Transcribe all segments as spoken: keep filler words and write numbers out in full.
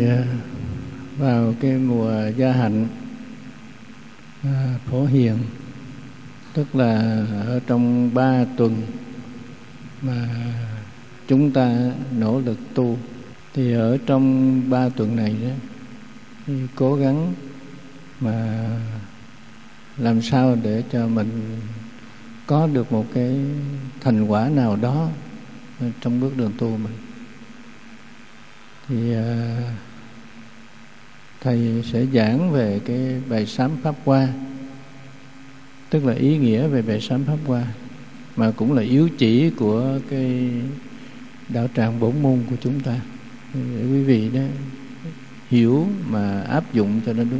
vào cái mùa gia hạnh à, phổ hiền, tức là ở trong ba tuần mà chúng ta nỗ lực tu, thì ở trong ba tuần này đó thì cố gắng mà làm sao để cho mình có được một cái thành quả nào đó trong bước đường tu mình. Thì à, thầy sẽ giảng về cái bài sám pháp hoa, tức là ý nghĩa về bài sám pháp hoa, mà cũng là yếu chỉ của cái đạo tràng bổn môn của chúng ta, để quý vị đó hiểu mà áp dụng cho nó đúng.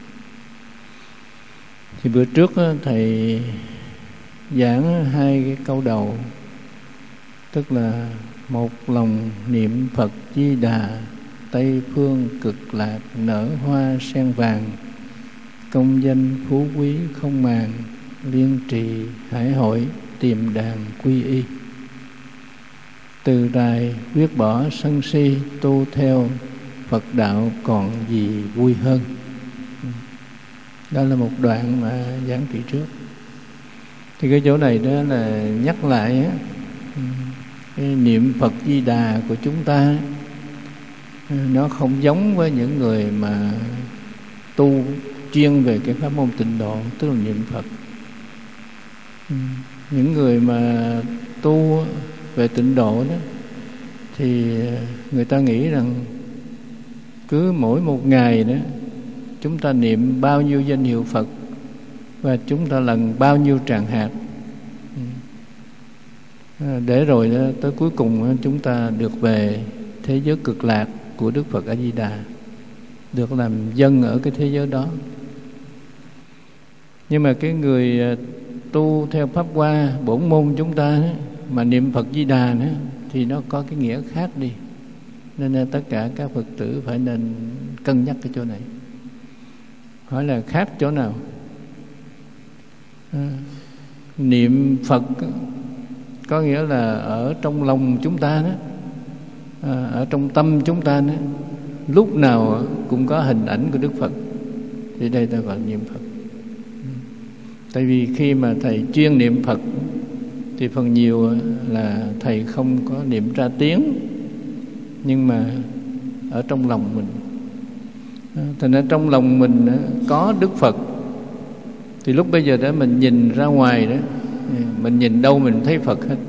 Thì bữa trước đó, thầy giảng hai cái câu đầu, tức là một lòng niệm Phật Di Đà, Tây phương cực lạc nở hoa sen vàng, công danh phú quý không màng, liên trì hải hội tìm đàn quy y. Từ đài quyết bỏ sân si, tu theo Phật đạo còn gì vui hơn. Đó là một đoạn mà giảng kỳ trước. Thì cái chỗ này đó là nhắc lại á, cái niệm Phật Di Đà của chúng ta nó không giống với những người mà tu chuyên về cái pháp môn tịnh độ, tức là niệm Phật. Những người mà tu về tịnh độ đó thì người ta nghĩ rằng cứ mỗi một ngày đó chúng ta niệm bao nhiêu danh hiệu Phật và chúng ta lần bao nhiêu tràng hạt, để rồi đó, tới cuối cùng chúng ta được về thế giới cực lạc của Đức Phật A Di Đà, được làm dân ở cái thế giới đó. Nhưng mà cái người tu theo pháp hoa bổn môn chúng ta mà niệm Phật Di Đà nữa, thì nó có cái nghĩa khác đi. Nên là tất cả các Phật tử phải nên cân nhắc cái chỗ này. Hỏi là khác chỗ nào? À, niệm Phật có nghĩa là ở trong lòng chúng ta đó, à, ở trong tâm chúng ta đó, lúc nào cũng có hình ảnh của Đức Phật. Thì đây ta gọi là niệm Phật. Tại vì khi mà thầy chuyên niệm Phật thì phần nhiều là thầy không có niệm ra tiếng, nhưng mà ở trong lòng mình. Thành ra trong lòng mình có Đức Phật, thì lúc bây giờ đó mình nhìn ra ngoài đó, mình nhìn đâu mình thấy Phật hết.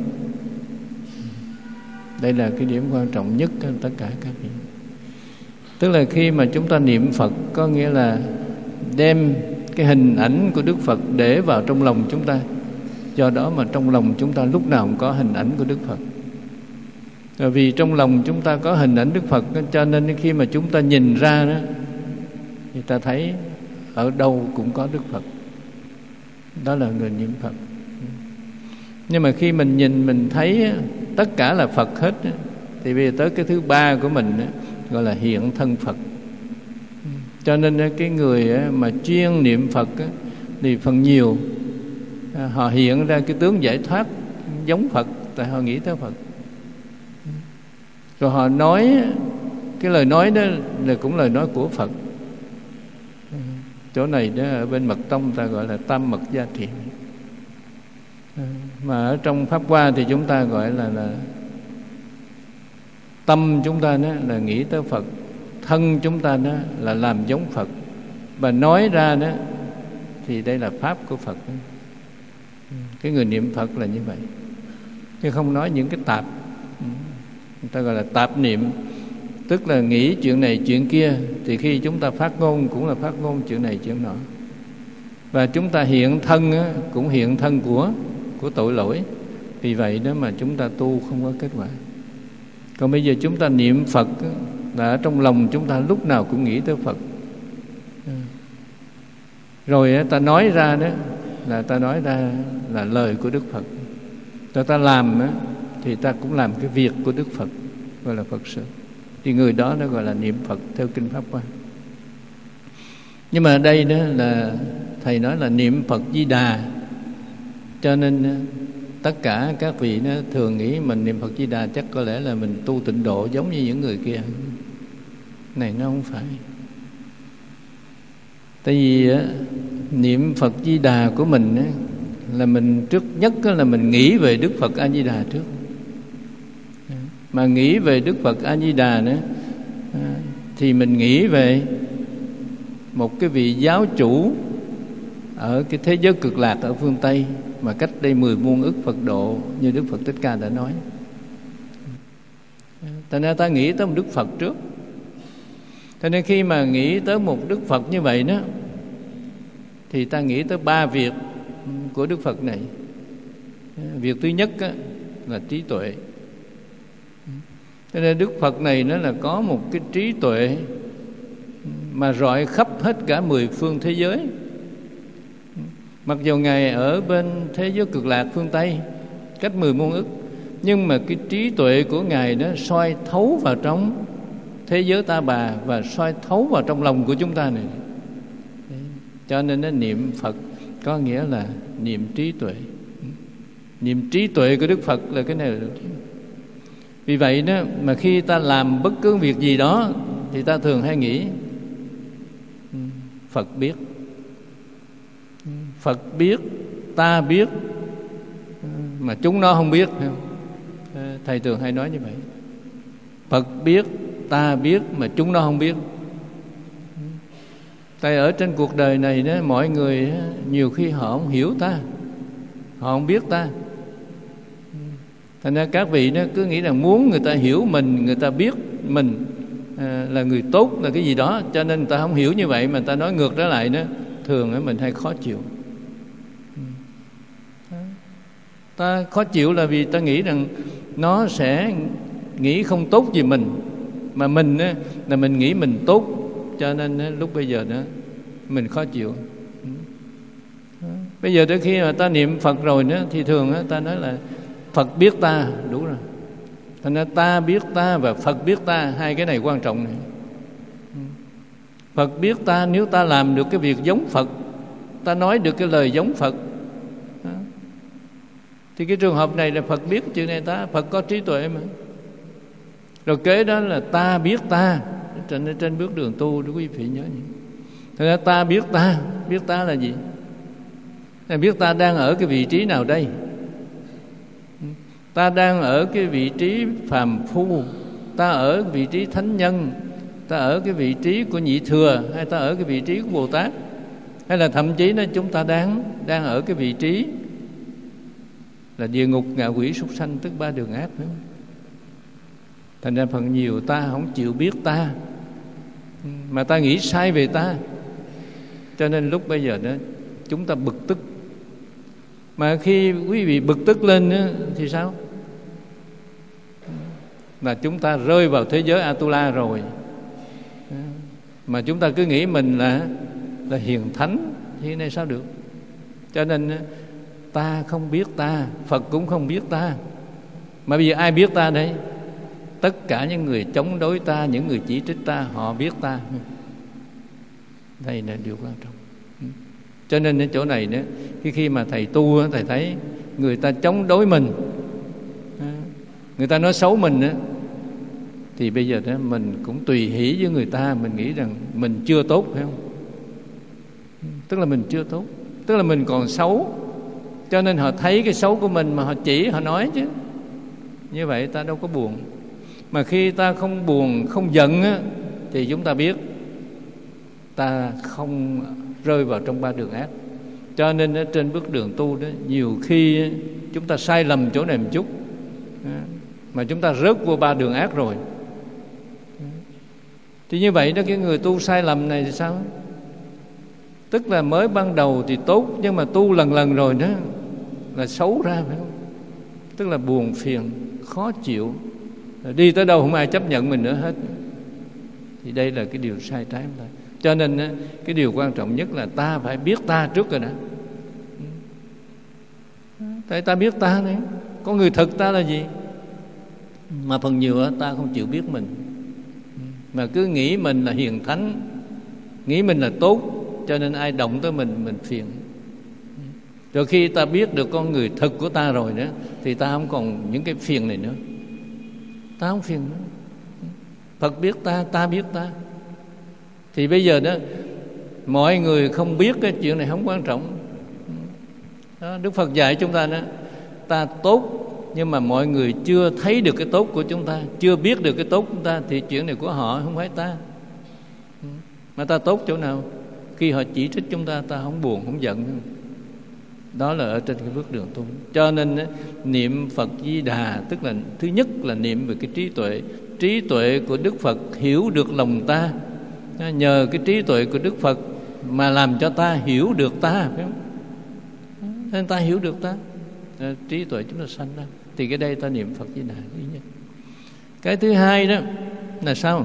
Đây là cái điểm quan trọng nhất của tất cả các vị. Tức là khi mà chúng ta niệm Phật có nghĩa là đem cái hình ảnh của Đức Phật để vào trong lòng chúng ta. Do đó mà trong lòng chúng ta lúc nào cũng có hình ảnh của Đức Phật. Rồi vì trong lòng chúng ta có hình ảnh Đức Phật, cho nên khi mà chúng ta nhìn ra đó, thì ta thấy ở đâu cũng có Đức Phật. Đó là người niệm Phật. Nhưng mà khi mình nhìn mình thấy tất cả là Phật hết, thì bây giờ tới cái thứ ba của mình gọi là hiện thân Phật. Cho nên cái người mà chuyên niệm Phật thì phần nhiều họ hiện ra cái tướng giải thoát giống Phật, tại họ nghĩ tới Phật. Rồi họ nói cái lời nói đó là cũng lời nói của Phật. Chỗ này đó ở bên Mật Tông ta gọi là tam mật gia thiện, mà ở trong pháp hoa thì chúng ta gọi là là tâm chúng ta đó là nghĩ tới Phật, thân chúng ta đó là làm giống Phật, và nói ra đó thì đây là pháp của Phật. Cái người niệm Phật là như vậy, chứ không nói những cái tạp. Người ta gọi là tạp niệm, tức là nghĩ chuyện này chuyện kia, thì khi chúng ta phát ngôn cũng là phát ngôn chuyện này chuyện nọ. Và chúng ta hiện thân á, cũng hiện thân của của tội lỗi. Vì vậy đó mà chúng ta tu không có kết quả. Còn bây giờ chúng ta niệm Phật á, là ở trong lòng chúng ta lúc nào cũng nghĩ tới Phật. Rồi á, ta nói ra đó là ta nói ra là lời của Đức Phật. Rồi ta làm á, thì ta cũng làm cái việc của Đức Phật, gọi là Phật sự. Thì người đó nó gọi là niệm Phật theo kinh Pháp Hoa. Nhưng mà ở đây đó là thầy nói là niệm Phật Di Đà, cho nên tất cả các vị nó thường nghĩ mình niệm Phật Di Đà chắc có lẽ là mình tu tịnh độ giống như những người kia. Này nó không phải. Tại vì á, niệm Phật Di Đà của mình á, là mình trước nhất á, là mình nghĩ về Đức Phật A Di Đà trước. Mà nghĩ về Đức Phật A Di Đà nữa thì mình nghĩ về một cái vị giáo chủ ở cái thế giới cực lạc ở phương Tây mà cách đây mười muôn ức Phật độ, như Đức Phật Thích Ca đã nói. Thành ra ta nghĩ tới một Đức Phật trước. Cho nên khi mà nghĩ tới một Đức Phật như vậy đó, thì ta nghĩ tới ba việc của Đức Phật này. Việc thứ nhất á, là trí tuệ. Cho nên Đức Phật này nó là có một cái trí tuệ mà rọi khắp hết cả mười phương thế giới. Mặc dù Ngài ở bên thế giới cực lạc phương Tây, cách mười muôn ức, nhưng mà cái trí tuệ của Ngài nó soi thấu vào trong thế giới ta bà và soi thấu vào trong lòng của chúng ta này. Cho nên nó niệm Phật có nghĩa là niệm trí tuệ. Niệm trí tuệ của Đức Phật là cái này là được. Vì vậy đó mà khi ta làm bất cứ việc gì đó thì ta thường hay nghĩ Phật biết, Phật biết, ta biết, mà chúng nó không biết. Thầy thường hay nói như vậy. Phật biết, ta biết, mà chúng nó không biết. Tại ở trên cuộc đời này đó, mọi người nhiều khi họ không hiểu ta, họ không biết ta. Thành ra các vị đó cứ nghĩ rằng muốn người ta hiểu mình, người ta biết mình à, là người tốt, là cái gì đó, cho nên người ta không hiểu như vậy mà ta nói ngược trở lại đó, thường ấy mình hay khó chịu. Ta khó chịu là vì ta nghĩ rằng nó sẽ nghĩ không tốt về mình, mà mình á, là mình nghĩ mình tốt, cho nên á, lúc bây giờ đó mình khó chịu. Bây giờ tới khi mà ta niệm Phật rồi đó, thì thường á, ta nói là Phật biết ta, đủ rồi. Thành ra ta biết ta và Phật biết ta, hai cái này quan trọng này. Phật biết ta, nếu ta làm được cái việc giống Phật, ta nói được cái lời giống Phật, thì cái trường hợp này là Phật biết chuyện này ta, Phật có trí tuệ mà. Rồi kế đó là ta biết ta, trên trên bước đường tu, quý vị nhớ nhỉ. Thành ra ta biết ta, biết ta là gì? Ta biết ta đang ở cái vị trí nào đây? Ta đang ở cái vị trí phàm phu, ta ở vị trí thánh nhân, ta ở cái vị trí của nhị thừa, hay ta ở cái vị trí của Bồ Tát, hay là thậm chí là chúng ta đang đang ở cái vị trí là địa ngục, ngạ quỷ, súc sanh, tức ba đường ác nữa. Thành ra phần nhiều ta không chịu biết ta, mà ta nghĩ sai về ta, cho nên lúc bây giờ đó chúng ta bực tức. Mà khi quý vị bực tức lên đó, thì sao? Là chúng ta rơi vào thế giới Atula rồi. Mà chúng ta cứ nghĩ mình là là hiền thánh, thì này sao được? Cho nên ta không biết ta, Phật cũng không biết ta. Mà bây giờ ai biết ta đây? Tất cả những người chống đối ta, những người chỉ trích ta, họ biết ta. Đây là điều quan trọng. Cho nên ở chỗ này nữa, khi khi mà thầy tu, thầy thấy người ta chống đối mình, người ta nói xấu mình, thì bây giờ đó mình cũng tùy hỷ với người ta, mình nghĩ rằng mình chưa tốt, phải không? Tức là mình chưa tốt, tức là mình còn xấu, cho nên họ thấy cái xấu của mình mà họ chỉ, họ nói chứ. Như vậy ta đâu có buồn. Mà khi ta không buồn, không giận á, thì chúng ta biết ta không rơi vào trong ba đường ác. Cho nên ở trên bước đường tu đó, nhiều khi chúng ta sai lầm chỗ này một chút, mà chúng ta rớt vô ba đường ác rồi. Thì như vậy đó, cái người tu sai lầm này thì sao? Tức là mới ban đầu thì tốt, nhưng mà tu lần lần rồi đó là xấu ra, phải không? Tức là buồn phiền, khó chịu, đi tới đâu không ai chấp nhận mình nữa hết. Thì đây là cái điều sai trái của ta. Cho nên cái điều quan trọng nhất là ta phải biết ta trước rồi đã. Tại ta biết ta đấy, có người thực ta là gì? Mà phần nhiều ta không chịu biết mình, mà cứ nghĩ mình là hiền thánh, nghĩ mình là tốt, cho nên ai động tới mình mình phiền. Rồi khi ta biết được con người thực của ta rồi đó, thì ta không còn những cái phiền này nữa, ta không phiền nữa. Phật biết ta, ta biết ta. Thì bây giờ đó mọi người không biết cái chuyện này không quan trọng đó, Đức Phật dạy chúng ta đó, ta tốt nhưng mà mọi người chưa thấy được cái tốt của chúng ta, chưa biết được cái tốt của chúng ta, thì chuyện này của họ không phải ta. Mà ta tốt chỗ nào? Khi họ chỉ trích chúng ta, ta không buồn không giận. Đó là ở trên cái bước đường tu. Cho nên niệm Phật Di Đà tức là thứ nhất là niệm về cái trí tuệ. Trí tuệ của Đức Phật hiểu được lòng ta. Nhờ cái trí tuệ của Đức Phật mà làm cho ta hiểu được ta, phải không? Nên ta hiểu được ta, trí tuệ chúng ta sanh ra. Thì cái đây ta niệm Phật Di Đà ý nhất. Cái thứ hai đó là sao?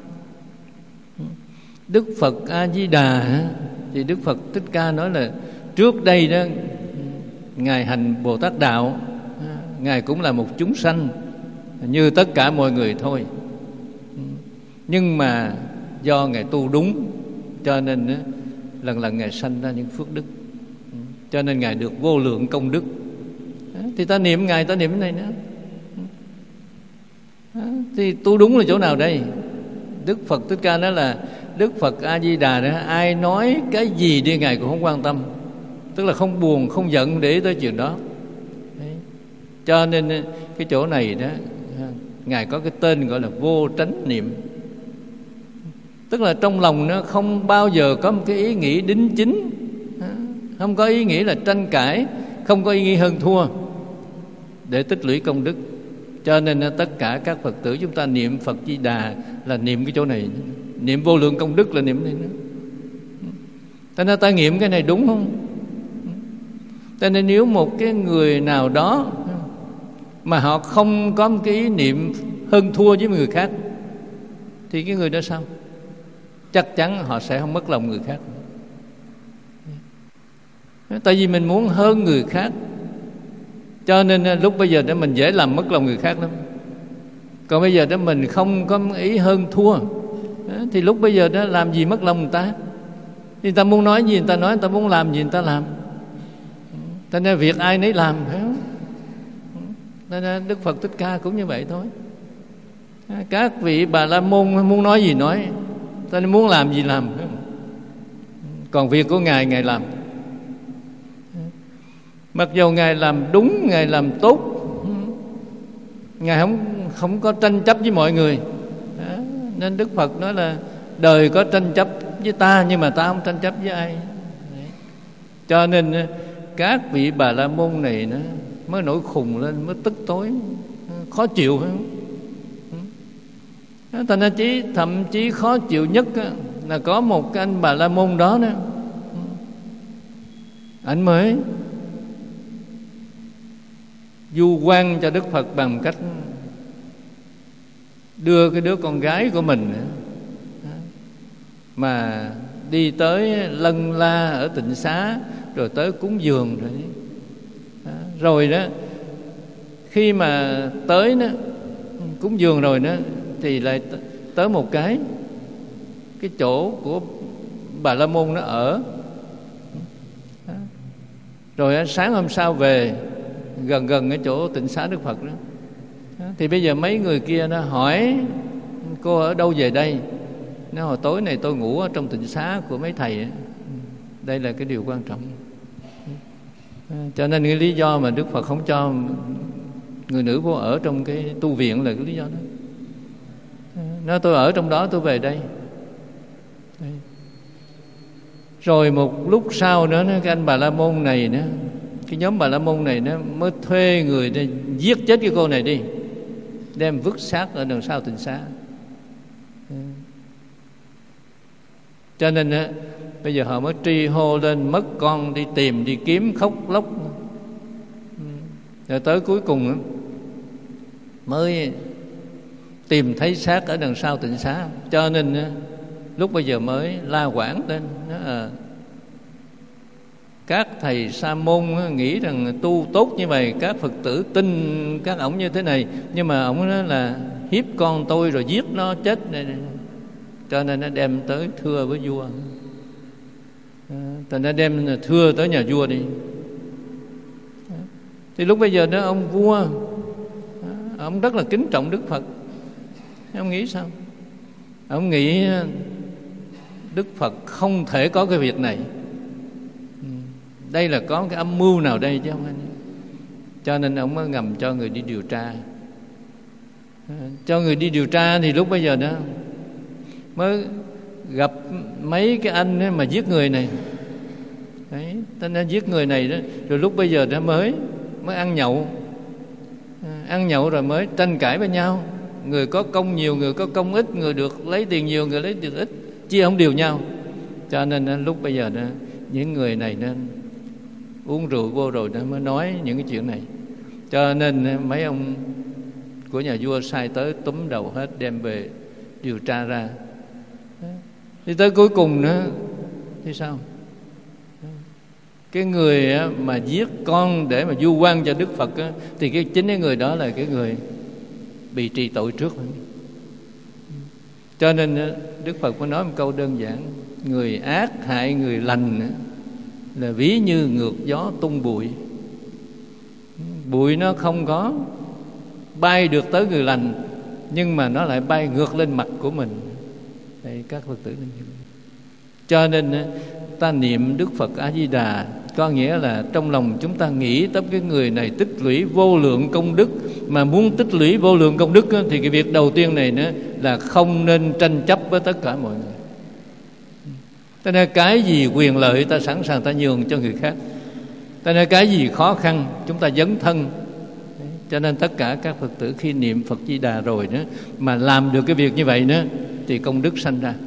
Đức Phật A Di Đà thì Đức Phật Thích Ca nói là trước đây đó Ngài hành Bồ Tát đạo, Ngài cũng là một chúng sanh như tất cả mọi người thôi. Nhưng mà do Ngài tu đúng, cho nên lần lần Ngài sanh ra những phước đức, cho nên Ngài được vô lượng công đức. Thì ta niệm Ngài, ta niệm cái này nữa. Thì tu đúng là chỗ nào đây? Đức Phật Thích Ca nói là Đức Phật A Di Đà đó, ai nói cái gì đi Ngài cũng không quan tâm, tức là không buồn không giận để ý tới chuyện đó. Đấy. Cho nên cái chỗ này đó Ngài có cái tên gọi là vô tránh niệm, tức là trong lòng nó không bao giờ có một cái ý nghĩ đính chính, không có ý nghĩ là tranh cãi, không có ý nghĩ hơn thua để tích lũy công đức. Cho nên tất cả các Phật tử chúng ta niệm Phật Di Đà là niệm cái chỗ này, niệm vô lượng công đức là niệm này nữa. Cho nên ta nghiệm cái này đúng không? Cho nên nếu một cái người nào đó mà họ không có một cái ý niệm hơn thua với người khác, thì cái người đó sao? Chắc chắn họ sẽ không mất lòng người khác. Tại vì mình muốn hơn người khác, cho nên lúc bây giờ đó mình dễ làm mất lòng người khác lắm. Còn bây giờ đó mình không có ý hơn thua, thì lúc bây giờ đó làm gì mất lòng người ta. Người ta muốn nói gì người ta nói, người ta muốn làm gì người ta làm. Cho nên việc ai nấy làm, phải không? Nên Đức Phật Thích Ca cũng như vậy thôi. Các vị Bà La Môn muốn nói gì nói, ta nên muốn làm gì làm, phải không? Còn việc của Ngài, Ngài làm. Mặc dù Ngài làm đúng, Ngài làm tốt, Ngài không không có tranh chấp với mọi người. Đó. Nên Đức Phật nói là đời có tranh chấp với ta, nhưng mà ta không tranh chấp với ai. Đấy. Cho nên các vị Bà La Môn này nó mới nổi khùng lên, mới tức tối, khó chịu, phải không? Thành ra chí thậm chí khó chịu nhất là có một cái anh Bà La Môn đó nữa, anh mới du quan cho Đức Phật bằng cách đưa cái đứa con gái của mình mà đi tới Lân La ở Tịnh Xá, rồi tới cúng dường rồi đó. Rồi đó khi mà tới đó cúng dường rồi đó thì lại tới một cái cái chỗ của Bà La Môn nó ở. Rồi sáng hôm sau về gần gần cái chỗ Tịnh Xá Đức Phật đó, thì bây giờ mấy người kia nó hỏi cô ở đâu về đây. Nó hồi tối này tôi ngủ ở trong Tịnh Xá của mấy thầy. Đây là cái điều quan trọng. Cho nên cái lý do mà Đức Phật không cho người nữ vô ở trong cái tu viện là cái lý do đó. Nó tôi ở trong đó, tôi về đây. Đây. Rồi một lúc sau nữa cái anh Bà La Môn này nữa, cái nhóm Bà La Môn này nó mới thuê người để giết chết cái cô này đi, đem vứt xác ở đằng sau Tịnh Xá. Cho nên á, bây giờ họ mới tri hô lên, mất con đi tìm, đi kiếm, khóc lóc. Rồi tới cuối cùng á, mới tìm thấy xác ở đằng sau Tịnh Xá. Cho nên á, lúc bây giờ mới la quảng lên. À, các thầy sa môn nghĩ rằng tu tốt như vậy, các Phật tử tin các ổng như thế này, nhưng mà ổng nói là hiếp con tôi rồi giết nó chết này. Cho nên nó đem tới thưa với vua. Thành ra đem thưa tới nhà vua đi. Thì lúc bây giờ đó ông vua, ông rất là kính trọng Đức Phật. Ông nghĩ sao? Ông nghĩ Đức Phật không thể có cái việc này. Đây là có cái âm mưu nào đây chứ không anh? Cho nên ông mới ngầm cho người đi điều tra. Cho người đi điều tra thì lúc bây giờ đó mới gặp mấy cái anh ấy mà giết người này. Đấy, ta nên giết người này đó. Rồi lúc bây giờ đó mới mới ăn nhậu. Ăn nhậu rồi mới tranh cãi với nhau. Người có công nhiều, người có công ít, người được lấy tiền nhiều, người lấy tiền ít, chia không đều nhau. Cho nên lúc bây giờ đó, những người này nên uống rượu vô rồi nó mới nói những cái chuyện này. Cho nên mấy ông của nhà vua sai tới túm đầu hết, đem về điều tra ra. Thì tới cuối cùng nữa thì sao? Cái người mà giết con để mà vu oan cho Đức Phật á, thì cái chính cái người đó là cái người bị trị tội trước. Cho nên Đức Phật mới nói một câu đơn giản: người ác hại người lành là ví như ngược gió tung bụi. Bụi nó không có bay được tới người lành, nhưng mà nó lại bay ngược lên mặt của mình. Đây các Phật tử nên hiểu. Cho nên ta niệm Đức Phật A Di Đà có nghĩa là trong lòng chúng ta nghĩ tới cái người này tích lũy vô lượng công đức. Mà muốn tích lũy vô lượng công đức thì cái việc đầu tiên này nữa là không nên tranh chấp với tất cả mọi người. Cho nên cái gì quyền lợi ta sẵn sàng ta nhường cho người khác. Cho nên cái gì khó khăn chúng ta dấn thân. Cho nên tất cả các Phật tử khi niệm Phật Di Đà rồi nữa mà làm được cái việc như vậy nữa thì công đức sanh ra.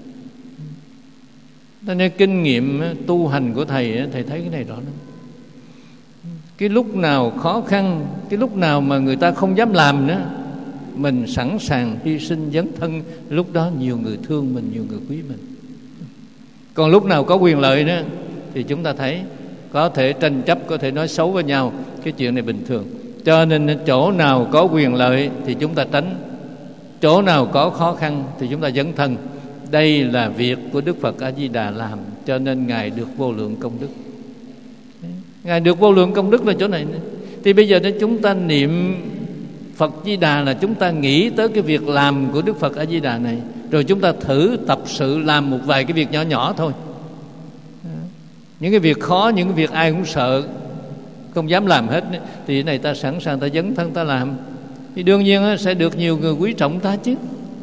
Cho nên kinh nghiệm tu hành của Thầy, Thầy thấy cái này rõ lắm. Cái lúc nào khó khăn, cái lúc nào mà người ta không dám làm nữa, mình sẵn sàng hy sinh dấn thân, lúc đó nhiều người thương mình, nhiều người quý mình. Còn lúc nào có quyền lợi nữa thì chúng ta thấy có thể tranh chấp, có thể nói xấu với nhau, cái chuyện này bình thường. Cho nên chỗ nào có quyền lợi thì chúng ta tránh, chỗ nào có khó khăn thì chúng ta dấn thân. Đây là việc của Đức Phật A Di Đà làm, cho nên Ngài được vô lượng công đức. Ngài được vô lượng công đức là chỗ này. Thì bây giờ chúng ta niệm Phật Di Đà là chúng ta nghĩ tới cái việc làm của Đức Phật A Di Đà này, rồi chúng ta thử tập sự làm một vài cái việc nhỏ nhỏ thôi. Những cái việc khó, những cái việc ai cũng sợ, không dám làm hết, thì cái này ta sẵn sàng ta dấn thân ta làm, thì đương nhiên sẽ được nhiều người quý trọng ta chứ.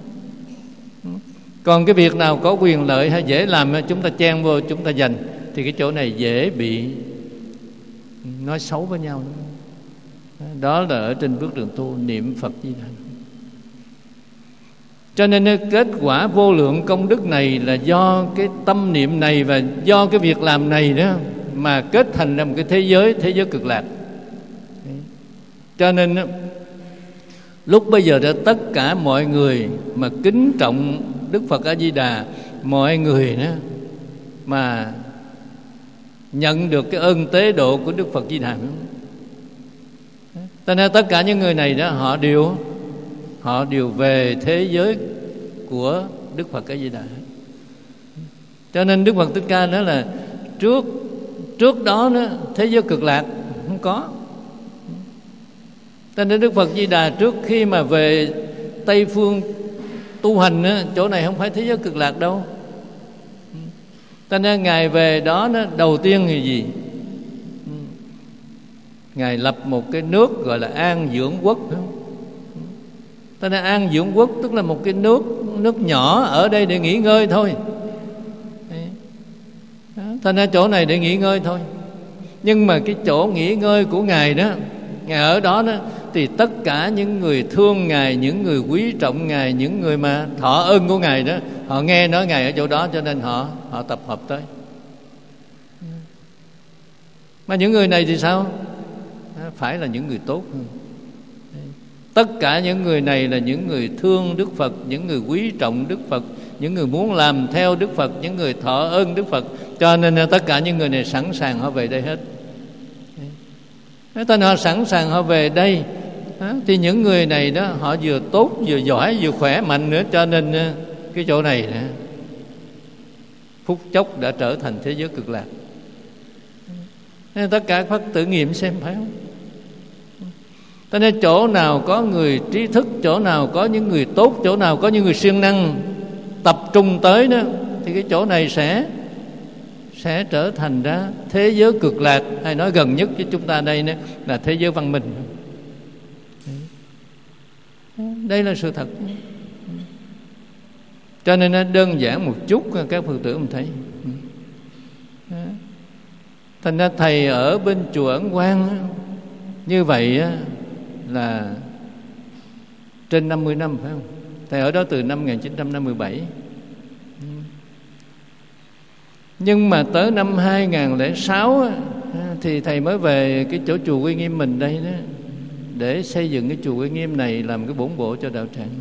Còn cái việc nào có quyền lợi hay dễ làm chúng ta chen vô, chúng ta giành, thì cái chỗ này dễ bị nói xấu với nhau. Đó là ở trên bước đường tu niệm Phật Di Đà. Cho nên kết quả vô lượng công đức này là do cái tâm niệm này và do cái việc làm này đó mà kết thành ra một cái thế giới, thế giới cực lạc. Cho nên lúc bây giờ đã tất cả mọi người mà kính trọng Đức Phật A Di Đà, mọi người đó mà nhận được cái ơn tế độ của Đức Phật Di Đà. Cho nên tất cả những người này đó họ đều họ đều về thế giới của Đức Phật A Di Đà. Cho nên Đức Phật Thích Ca nói là trước trước đó đó thế giới cực lạc không có. Cho nên Đức Phật Di Đà trước khi mà về Tây phương tu hành đó, chỗ này không phải thế giới cực lạc đâu. Cho nên Ngài về đó, đó đầu tiên thì gì? Ngài lập một cái nước gọi là An Dưỡng Quốc. Cho nên An Dưỡng Quốc tức là một cái nước nước nhỏ ở đây để nghỉ ngơi thôi. Cho nên chỗ này để nghỉ ngơi thôi. Nhưng mà cái chỗ nghỉ ngơi của Ngài đó, Ngài ở đó đó thì tất cả những người thương Ngài, những người quý trọng Ngài, những người mà thọ ơn của Ngài đó, họ nghe nói Ngài ở chỗ đó cho nên họ họ tập hợp tới. Mà những người này thì sao? Phải là những người tốt. Tất cả những người này là những người thương Đức Phật, những người quý trọng Đức Phật, những người muốn làm theo Đức Phật, những người thọ ơn Đức Phật. Cho nên tất cả những người này sẵn sàng họ về đây hết. Thế nên họ sẵn sàng họ về đây. Thì những người này đó họ vừa tốt, vừa giỏi, vừa khỏe mạnh nữa. Cho nên cái chỗ này nữa, phút chốc đã trở thành thế giới cực lạc. Nên tất cả Phật tử nghiệm xem phải không? Cho nên chỗ nào có người trí thức, chỗ nào có những người tốt, chỗ nào có những người siêng năng tập trung tới đó, thì cái chỗ này sẽ sẽ trở thành ra thế giới cực lạc, hay nói gần nhất với chúng ta đây nữa là thế giới văn minh. Đây là sự thật. Cho nên nó đơn giản một chút các Phật tử mình thấy. Thành ra thầy ở bên chùa Ấn Quang như vậy là trên năm mươi năm, phải không? Thầy ở đó từ năm một nghìn chín trăm năm mươi bảy. Nhưng mà tới năm hai nghìn lẻ sáu thì thầy mới về cái chỗ chùa Uy Nghiêm mình đây đó, để xây dựng cái chùa Uy Nghiêm này làm cái bổn bộ cho đạo tràng.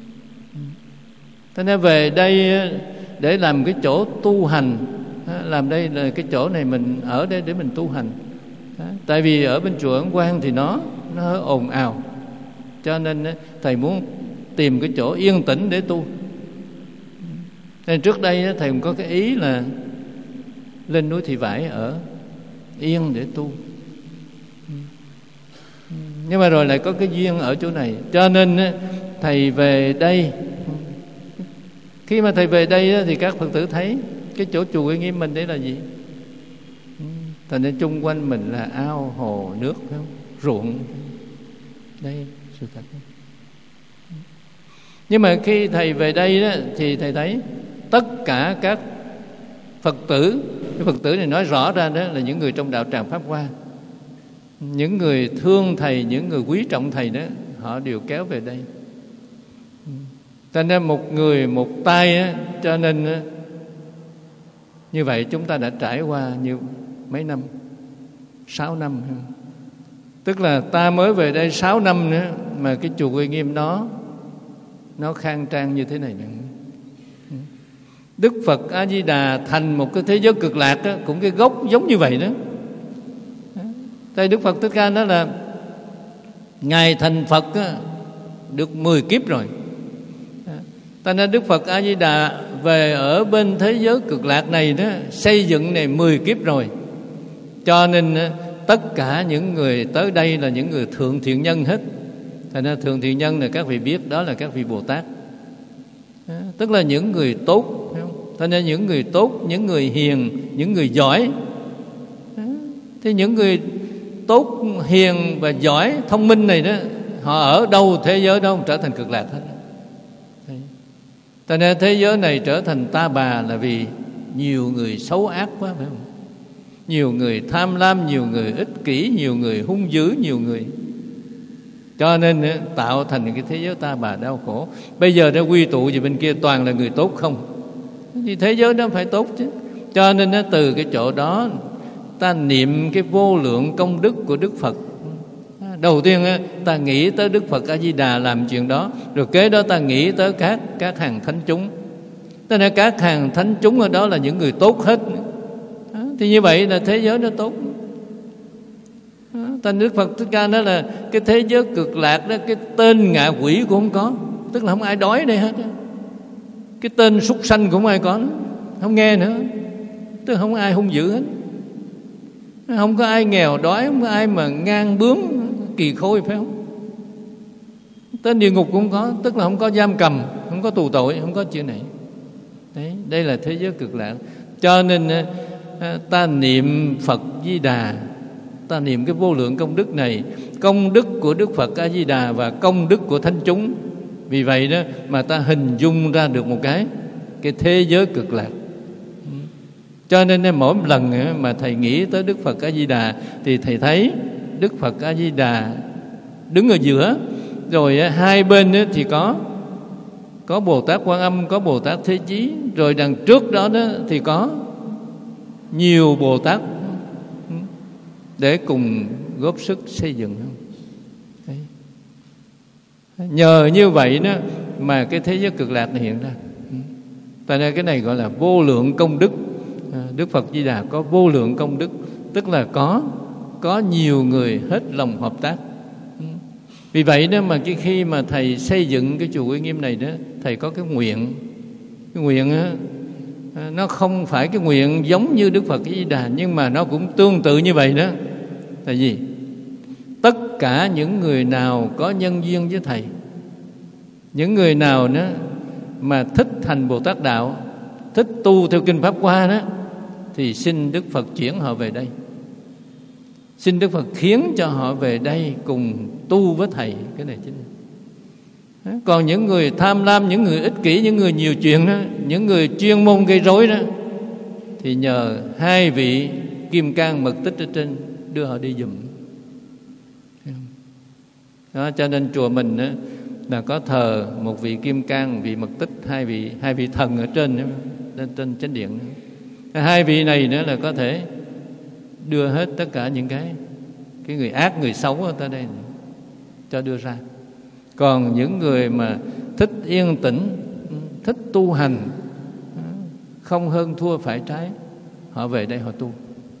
Thế nên về đây để làm cái chỗ tu hành, làm đây là cái chỗ này mình ở đây để mình tu hành. Tại vì ở bên chùa Ấn Quang thì nó nó hơi ồn ào, cho nên thầy muốn tìm cái chỗ yên tĩnh để tu. Nên trước đây thầy cũng có cái ý là lên núi Thị Vải ở yên để tu, nhưng mà rồi lại có cái duyên ở chỗ này, cho nên thầy về đây. Khi mà thầy về đây thì các Phật tử thấy cái chỗ chùa Uy Nghiêm mình đấy là gì? Thành ra chung quanh mình là ao hồ nước, phải không? Ruộng. Đây sự thật. Nhưng mà khi thầy về đây đó, thì thầy thấy tất cả các Phật tử, cái Phật tử này nói rõ ra đó là những người trong đạo tràng Pháp Hoa, những người thương thầy, những người quý trọng thầy đó, họ đều kéo về đây. Cho nên một người một tay á, cho nên á, như vậy chúng ta đã trải qua như mấy năm, sáu năm. Tức là ta mới về đây sáu năm nữa mà cái chùa Uy Nghiêm đó nó khang trang như thế này nữa. Đức Phật A Di Đà thành một cái thế giới cực lạc đó, cũng cái gốc giống như vậy đó. Tại Đức Phật Thích Ca nói là Ngài thành Phật đó, được mười kiếp rồi. Ta nên Đức Phật A Di Đà về ở bên thế giới cực lạc này đó, xây dựng này mười kiếp rồi. Cho nên tất cả những người tới đây là những người thượng thiện nhân hết. Thành ra thượng thiện nhân là các vị biết, đó là các vị Bồ Tát, tức là những người tốt. Thành ra những người tốt, những người hiền, những người giỏi. Thì những người tốt, hiền và giỏi, thông minh này đó, họ ở đâu thế giới đó trở thành cực lạc hết. Thành ra thế giới này trở thành ta bà là vì nhiều người xấu ác quá, phải không? Nhiều người tham lam, nhiều người ích kỷ, nhiều người hung dữ, nhiều người. Cho nên tạo thành cái thế giới ta bà đau khổ. Bây giờ nó quy tụ về bên kia toàn là người tốt không, thì thế giới đó phải tốt chứ. Cho nên từ cái chỗ đó ta niệm cái vô lượng công đức của Đức Phật. Đầu tiên ta nghĩ tới Đức Phật A Di Đà làm chuyện đó, rồi kế đó ta nghĩ tới các các hàng thánh chúng. Thế nên các hàng thánh chúng ở đó là những người tốt hết. Thì như vậy là thế giới nó tốt. Thành Đức Phật Thích Ca nói là cái thế giới cực lạc đó, cái tên ngạ quỷ cũng không có, tức là không ai đói đây hết. Cái tên súc sanh cũng không ai có nữa, không nghe nữa, tức là không ai hung dữ hết. Không có ai nghèo đói, không có ai mà ngang bướng kỳ khôi, phải không? Tên địa ngục cũng có, tức là không có giam cầm, không có tù tội, không có chuyện này. Đấy, đây là thế giới cực lạc. Cho nên ta niệm Phật Di Đà, ta niệm cái vô lượng công đức này, công đức của Đức Phật A Di Đà và công đức của thánh chúng. Vì vậy đó mà ta hình dung ra được một cái cái thế giới cực lạc. Cho nên mỗi một lần mà thầy nghĩ tới Đức Phật A Di Đà thì thầy thấy Đức Phật A Di Đà đứng ở giữa, rồi hai bên thì có có Bồ Tát Quan Âm, có Bồ Tát Thế Chí, rồi đằng trước đó, đó thì có nhiều Bồ Tát để cùng góp sức xây dựng. Đấy. Nhờ như vậy đó mà cái thế giới cực lạc này hiện ra. Tại nên cái này gọi là vô lượng công đức. Đức Phật Di Đà có vô lượng công đức, tức là có có nhiều người hết lòng hợp tác. Vì vậy đó mà cái khi mà thầy xây dựng cái chùa Uy Nghiêm này đó, thầy có cái nguyện. Cái nguyện đó, nó không phải cái nguyện giống như Đức Phật Di Đà, nhưng mà nó cũng tương tự như vậy đó. Tại vì tất cả những người nào có nhân duyên với thầy, những người nào đó mà thích thành Bồ Tát Đạo, thích tu theo kinh Pháp Hoa đó, thì xin Đức Phật chuyển họ về đây. Xin Đức Phật khiến cho họ về đây cùng tu với Thầy. Cái này chính là. Còn những người tham lam, những người ích kỷ, những người nhiều chuyện đó, những người chuyên môn gây rối đó, thì nhờ hai vị Kim Cang Mật Tích ở trên đưa họ đi giùm. Đó, cho nên chùa mình đó, là có thờ một vị Kim Cang, vị Mật Tích, hai vị hai vị thần ở trên đó, trên, trên chánh điện đó. Hai vị này nữa là có thể đưa hết tất cả những cái cái người ác, người xấu ở tới đây cho đưa ra. Còn những người mà thích yên tĩnh, thích tu hành, không hơn thua phải trái, họ về đây họ tu.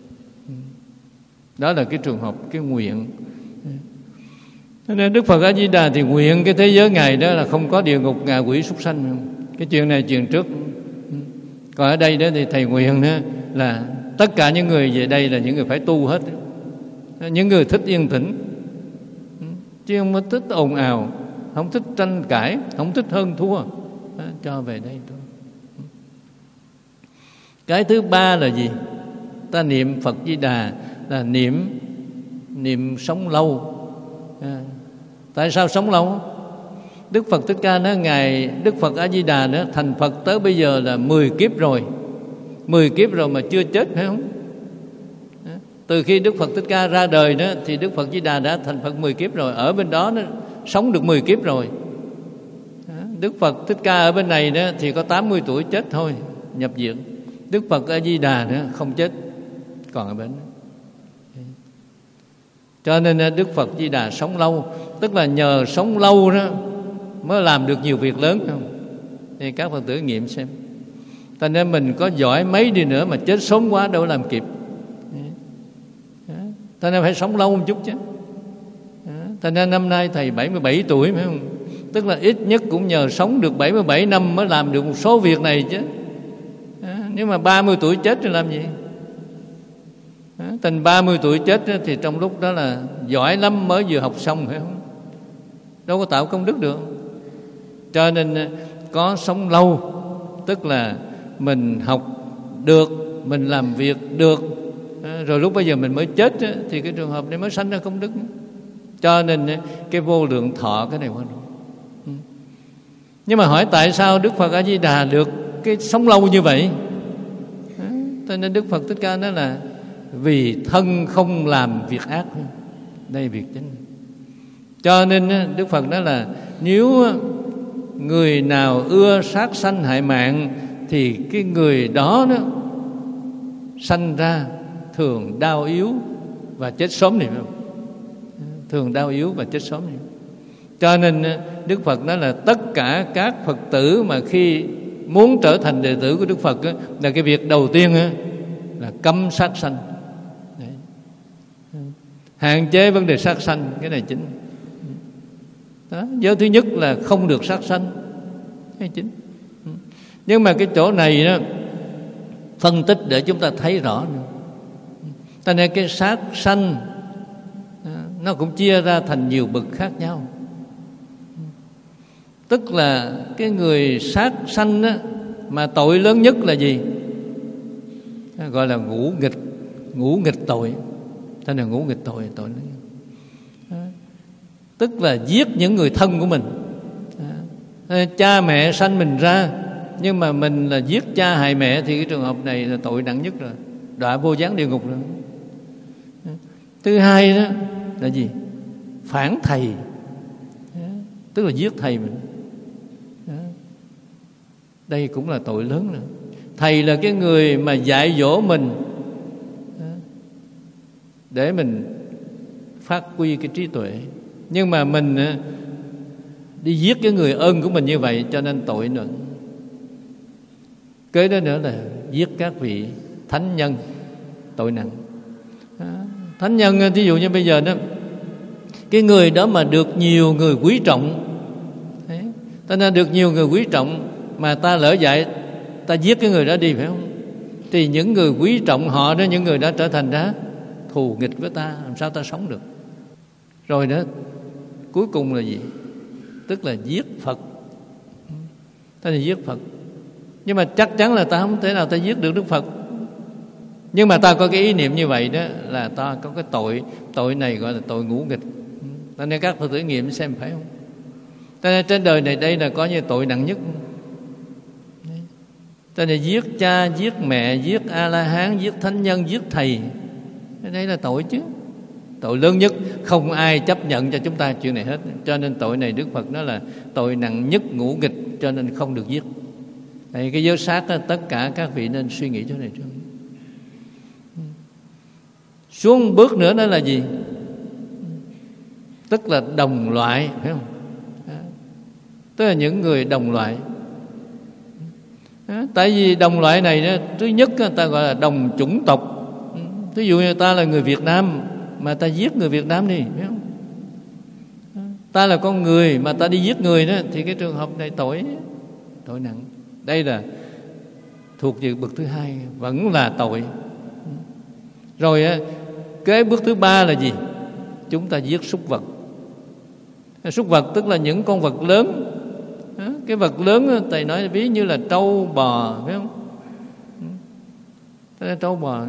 Đó là cái trường hợp, cái nguyện. Cho nên Đức Phật A Di Đà thì nguyện cái thế giới Ngài đó là không có địa ngục, ngạ quỷ, súc sanh. Cái chuyện này chuyện trước. Còn ở đây đó thì Thầy nguyện đó là tất cả những người về đây là những người phải tu hết. Những người thích yên tĩnh, chứ không thích ồn ào, không thích tranh cãi, không thích hơn thua, cho về đây thôi. Cái thứ ba là gì? Ta niệm Phật Di Đà là niệm niệm sống lâu. À, tại sao sống lâu? Đức Phật Thích Ca nói Ngài Đức Phật A Di Đà đó thành Phật tới bây giờ là mười kiếp rồi. Mười kiếp rồi mà chưa chết, phải không? Từ khi Đức Phật Thích Ca ra đời đó thì Đức Phật Di Đà đã thành Phật mười kiếp rồi. Ở bên đó nó sống được mười kiếp rồi. Đức Phật Thích Ca ở bên này đó thì có tám mươi tuổi chết thôi, nhập viện. Đức Phật A Di Đà đó không chết, còn ở bên đó. Cho nên Đức Phật Di Đà sống lâu. Tức là nhờ sống lâu đó mới làm được nhiều việc lớn, không? Thì các Phật tử nghiệm xem. Cho nên mình có giỏi mấy đi nữa mà chết sớm quá đâu làm kịp. Cho nên phải sống lâu một chút chứ. Cho nên năm nay Thầy bảy mươi bảy tuổi, phải không? Tức là ít nhất cũng nhờ sống được bảy mươi bảy năm mới làm được một số việc này chứ. Nếu mà ba mươi tuổi chết thì làm gì? Thành ba mươi tuổi chết thì trong lúc đó là giỏi lắm, mới vừa học xong, phải không? Đâu có tạo công đức được. Cho nên có sống lâu, tức là mình học được, mình làm việc được, rồi lúc bây giờ mình mới chết thì cái trường hợp này mới sanh ra công đức. Cho nên cái vô lượng thọ cái này quan trọng. Nhưng mà hỏi tại sao Đức Phật A Di Đà được cái sống lâu như vậy? Cho nên Đức Phật Thích Ca nói là vì thân không làm việc ác. Đây là việc chính. Cho nên Đức Phật nói là nếu người nào ưa sát sanh hại mạng thì cái người đó, đó sanh ra thường đau yếu và chết sớm này, thường đau yếu và chết sớm này. Cho nên Đức Phật nói là tất cả các Phật tử mà khi muốn trở thành đệ tử của Đức Phật đó, là cái việc đầu tiên đó, là cấm sát sanh. Đấy. Hạn chế vấn đề sát sanh, cái này chính. Đó, giới thứ nhất là không được sát sanh, cái chính. Nhưng mà cái chỗ này đó, phân tích để chúng ta thấy rõ nữa. Cho nên cái sát sanh nó cũng chia ra thành nhiều bậc khác nhau. Tức là cái người sát sanh đó, mà tội lớn nhất là gì? Gọi là ngũ nghịch, ngũ nghịch tội. Thế là ngũ nghịch tội, tội lớn. Tức là giết những người thân của mình. Cha mẹ sanh mình ra, nhưng mà mình là giết cha hại mẹ, thì cái trường hợp này là tội nặng nhất rồi, đọa vô gián địa ngục rồi. Thứ hai đó là gì? Phản thầy, tức là giết thầy mình. Đây cũng là tội lớn rồi. Thầy là cái người mà dạy dỗ mình để mình phát huy cái trí tuệ, nhưng mà mình đi giết cái người ơn của mình như vậy, cho nên tội nữa. Kế đó nữa là giết các vị thánh nhân, tội nặng. Thánh nhân thí dụ như bây giờ đó, cái người đó mà được nhiều người quý trọng, ta nên được nhiều người quý trọng, mà ta lỡ dại ta giết cái người đó đi, phải không? Thì những người quý trọng họ đó, những người đó trở thành đó thù nghịch với ta, làm sao ta sống được? Rồi đó, cuối cùng là gì? Tức là giết Phật. Ta là giết Phật. Nhưng mà chắc chắn là ta không thể nào ta giết được Đức Phật. Nhưng mà ta có cái ý niệm như vậy đó, là ta có cái tội. Tội này gọi là tội ngũ nghịch. Cho nên các Phật tử nghiệm xem phải không? Cho nên trên đời này đây là có như tội nặng nhất. Cho nên giết cha, giết mẹ, giết A-la-hán, giết thánh nhân, giết thầy, đây là tội chứ. Tội lớn nhất, không ai chấp nhận cho chúng ta chuyện này hết. Cho nên tội này Đức Phật nói là tội nặng nhất ngũ nghịch, cho nên không được giết. Đây, cái giới sát đó, tất cả các vị nên suy nghĩ chỗ này trước. Xuống bước nữa đó là gì? Tức là đồng loại, phải không? Tức là những người đồng loại. Tại vì đồng loại này đó, thứ nhất ta gọi là đồng chủng tộc. Ví dụ như ta là người Việt Nam mà ta giết người Việt Nam đi, phải không? Ta là con người mà ta đi giết người đó, thì cái trường hợp này tội tội nặng. Đây là thuộc về bậc thứ hai, vẫn là tội. Rồi cái bước thứ ba là gì? Chúng ta giết súc vật. Súc vật tức là những con vật lớn. Cái vật lớn thầy nói ví như là trâu bò, phải không? Đó là trâu bò.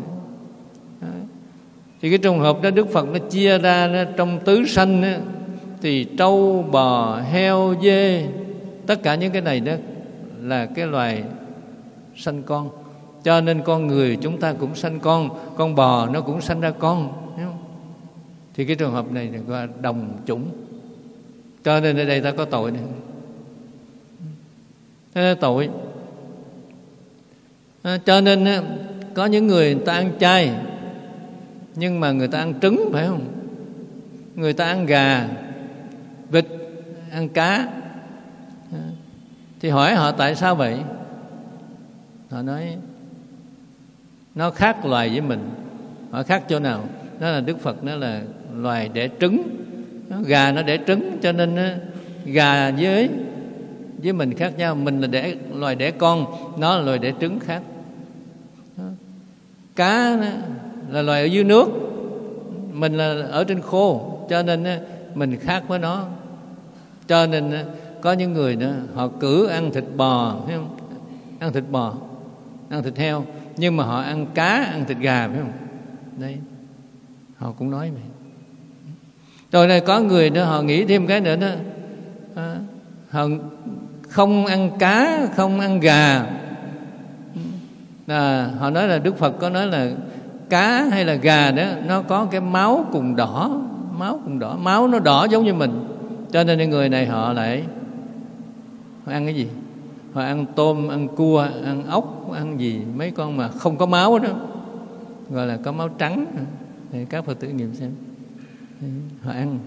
Thì cái trường hợp đó Đức Phật nó chia ra nó, trong tứ sanh đó, thì trâu bò, heo, dê, tất cả những cái này đó là cái loài sanh con. Cho nên con người chúng ta cũng sanh con, con bò nó cũng sanh ra con, thấy không? Thì cái trường hợp này gọi là đồng chủng. Cho nên ở đây ta có tội này. Thế là tội. À, cho nên có những người, người ta ăn chay, nhưng mà người ta ăn trứng, phải không? Người ta ăn gà, vịt, ăn cá. À, thì hỏi họ tại sao vậy? Họ nói nó khác loài với mình. Họ khác chỗ nào? Đó là Đức Phật, nó là loài đẻ trứng. Nó, gà nó đẻ trứng, cho nên gà với với mình khác nhau. Mình là đẻ, loài đẻ con, nó là loài đẻ trứng khác. Đó. Cá đó, là loài ở dưới nước, mình là ở trên khô, cho nên mình khác với nó. Cho nên có những người đó họ cử ăn thịt bò, thấy không? Ăn thịt bò, ăn thịt heo, nhưng mà họ ăn cá, ăn thịt gà, phải không? Đấy, họ cũng nói vậy. Rồi này có người đó họ nghĩ thêm cái nữa đó, à, họ không ăn cá, không ăn gà. À, họ nói là Đức Phật có nói là cá hay là gà đó nó có cái máu cùng đỏ, máu cùng đỏ, máu nó đỏ giống như mình. Cho nên người này họ lại họ ăn cái gì? Họ ăn tôm, ăn cua, ăn ốc, ăn gì mấy con mà không có máu đó, gọi là có máu trắng. Thì các Phật tử nghiệm xem, họ ăn.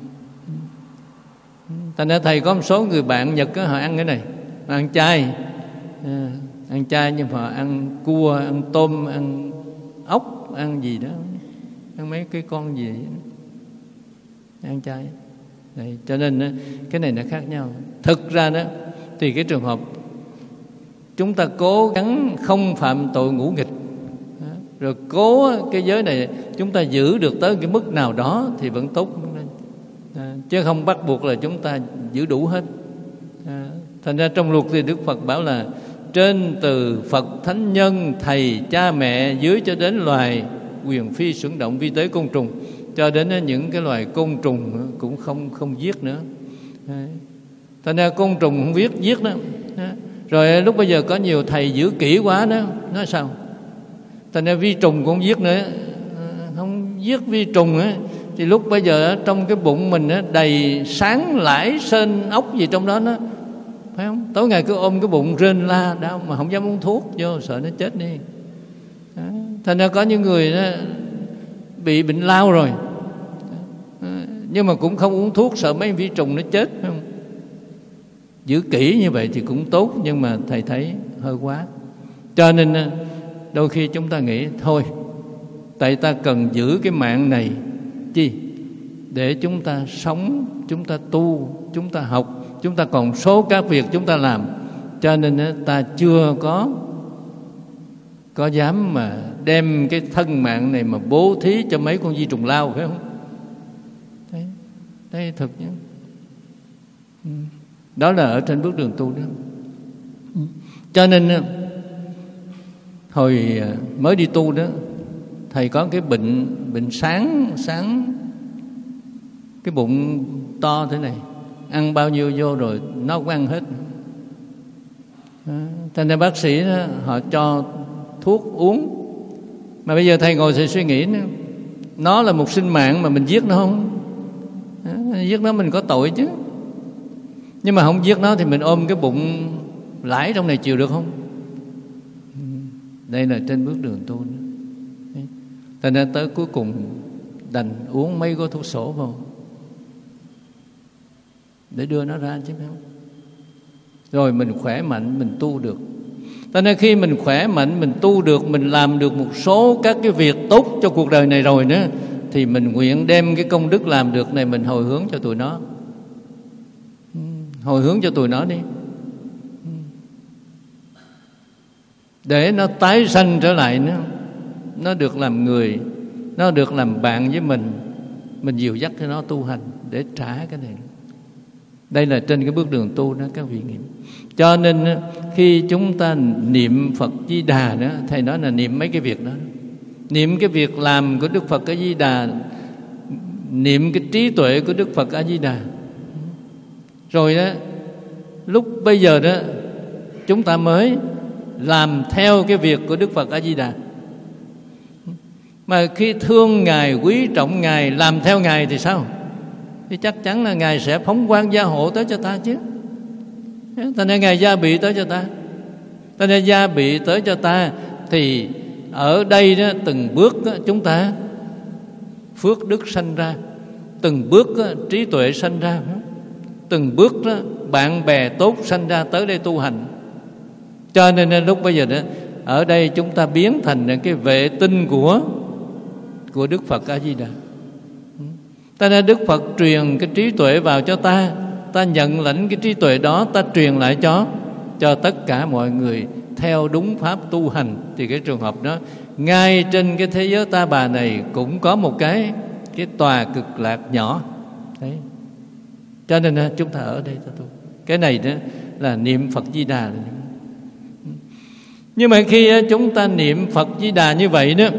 Thành ra thầy có một số người bạn Nhật đó, họ ăn cái này, họ ăn chay, à, ăn chay nhưng mà họ ăn cua, ăn tôm, ăn ốc, ăn gì đó, ăn mấy cái con gì đó, ăn chay. Đấy, cho nên cái này nó khác nhau. Thực ra đó thì cái trường hợp chúng ta cố gắng không phạm tội ngũ nghịch, rồi cố cái giới này chúng ta giữ được tới cái mức nào đó thì vẫn tốt, à, chứ không bắt buộc là chúng ta giữ đủ hết. À, thành ra trong luật thì Đức Phật bảo là trên từ Phật, thánh nhân, thầy, cha mẹ, dưới cho đến loài quyền phi xưởng động, vi tế côn trùng, cho đến những cái loài côn trùng cũng không không giết nữa. À, thành ra côn trùng không biết giết đó. À, rồi lúc bây giờ có nhiều thầy giữ kỹ quá đó, nói sao? Thành ra vi trùng cũng không giết nữa, không giết vi trùng á, thì lúc bây giờ trong cái bụng mình á, đầy sáng lãi sên ốc gì trong đó nó, phải không? Tối ngày cứ ôm cái bụng rên la đau mà không dám uống thuốc vô, sợ nó chết đi. Đó. Thành ra có những người đó bị bệnh lao rồi, đó. Nhưng mà cũng không uống thuốc, sợ mấy vi trùng nó chết, phải không? Giữ kỹ như vậy thì cũng tốt, nhưng mà thầy thấy hơi quá. Cho nên đôi khi chúng ta nghĩ thôi, tại ta cần giữ cái mạng này chi? Để chúng ta sống, chúng ta tu, chúng ta học, chúng ta còn số các việc chúng ta làm. Cho nên ta chưa có có dám mà đem cái thân mạng này mà bố thí cho mấy con vi trùng lao, phải không? Đấy, đây thật nhé. Đó là ở trên bước đường tu đó. Cho nên Hồi mới đi tu đó, thầy có cái bệnh bệnh sáng sáng cái bụng to thế này, ăn bao nhiêu vô rồi nó cũng ăn hết. Thành ra bác sĩ đó, họ cho thuốc uống. Mà bây giờ thầy ngồi sẽ suy nghĩ, nó là một sinh mạng mà mình giết nó không? Giết nó mình có tội chứ. Nhưng mà không giết nó thì mình ôm cái bụng lãi trong này chịu được không? Đây là trên bước đường tu. Thành ra tới cuối cùng đành uống mấy gói thuốc sổ vào để đưa nó ra chứ không. Rồi mình khỏe mạnh, mình tu được. Cho nên khi mình khỏe mạnh, mình tu được, mình làm được một số các cái việc tốt cho cuộc đời này rồi nữa, thì mình nguyện đem cái công đức làm được này mình hồi hướng cho tụi nó. Hồi hướng cho tụi nó đi, để nó tái sanh trở lại nữa, nó được làm người, nó được làm bạn với mình, mình dìu dắt cho nó tu hành để trả cái này. Đây là trên cái bước đường tu đó các vị nghiệm. Cho nên khi chúng ta niệm Phật Di Đà đó, thầy nói là niệm mấy cái việc đó. Niệm cái việc làm của Đức Phật A Di Đà, niệm cái trí tuệ của Đức Phật A Di Đà. Rồi đó, lúc bây giờ đó chúng ta mới làm theo cái việc của Đức Phật A Di Đà. Mà khi thương Ngài, quý trọng Ngài, làm theo Ngài thì sao? Thì chắc chắn là Ngài sẽ phóng quang gia hộ tới cho ta chứ. Thành ra Ngài gia bị tới cho ta. Thành ra gia bị tới cho ta, thì ở đây đó, từng bước đó, chúng ta phước đức sanh ra, từng bước đó, trí tuệ sanh ra, từng bước đó, bạn bè tốt sanh ra tới đây tu hành. Cho nên lúc bây giờ đó, ở đây chúng ta biến thành cái vệ tinh của của Đức Phật A Di Đà. Ta nên Đức Phật truyền cái trí tuệ vào cho ta, ta nhận lãnh cái trí tuệ đó, ta truyền lại cho cho tất cả mọi người theo đúng pháp tu hành. Thì cái trường hợp đó, ngay trên cái thế giới ta bà này cũng có một cái cái tòa cực lạc nhỏ. Đấy. Cho nên chúng ta ở đây ta tu. Cái này đó là niệm Phật Di Đà. Nhưng mà khi chúng ta niệm Phật Di Đà như vậy đó,